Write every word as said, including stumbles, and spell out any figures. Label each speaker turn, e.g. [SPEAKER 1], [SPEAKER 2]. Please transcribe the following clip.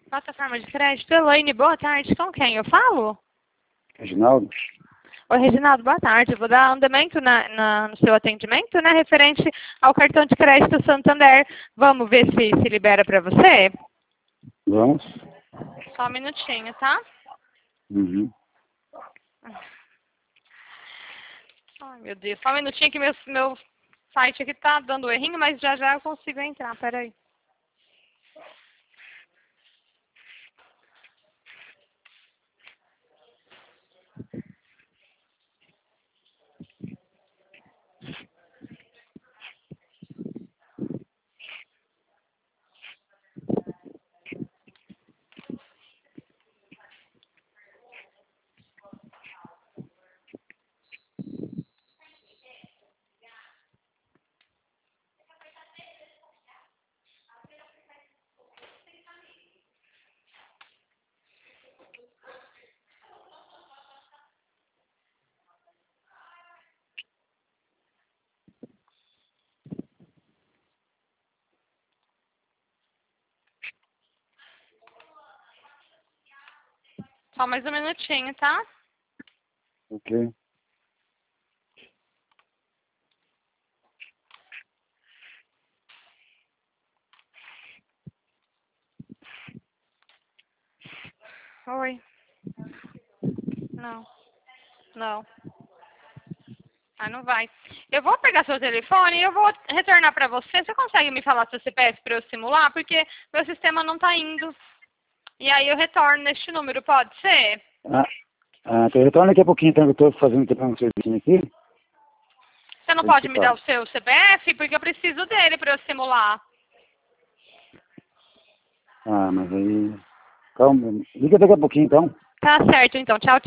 [SPEAKER 1] Plataforma de crédito, Elaine, boa tarde. Com quem eu falo?
[SPEAKER 2] Reginaldo?
[SPEAKER 1] Oi, Reginaldo, boa tarde. Eu vou dar andamento na, na, no seu atendimento, né, referente ao cartão de crédito Santander. Vamos ver se se libera para você?
[SPEAKER 2] Vamos?
[SPEAKER 1] Só um minutinho, tá?
[SPEAKER 2] Uhum.
[SPEAKER 1] Ai, meu Deus. Só um minutinho que meu, meu site aqui tá dando errinho, mas já já eu consigo entrar. Peraí. Só mais um minutinho, tá?
[SPEAKER 2] Ok.
[SPEAKER 1] Oi. Não. Não. Ah, não vai. Eu vou pegar seu telefone e eu vou retornar para você. Você consegue me falar seu C P F para eu simular? Porque meu sistema não tá indo. E aí eu retorno neste número, pode ser?
[SPEAKER 2] Ah, ah, então retorna daqui a pouquinho, então, que eu estou fazendo um serviço aqui.
[SPEAKER 1] Você não
[SPEAKER 2] A gente
[SPEAKER 1] pode
[SPEAKER 2] se
[SPEAKER 1] me dar
[SPEAKER 2] fala.
[SPEAKER 1] o seu C P F? Porque eu preciso dele para eu simular.
[SPEAKER 2] Ah, mas aí... Calma, liga daqui a pouquinho, então.
[SPEAKER 1] Tá certo, então. Tchau,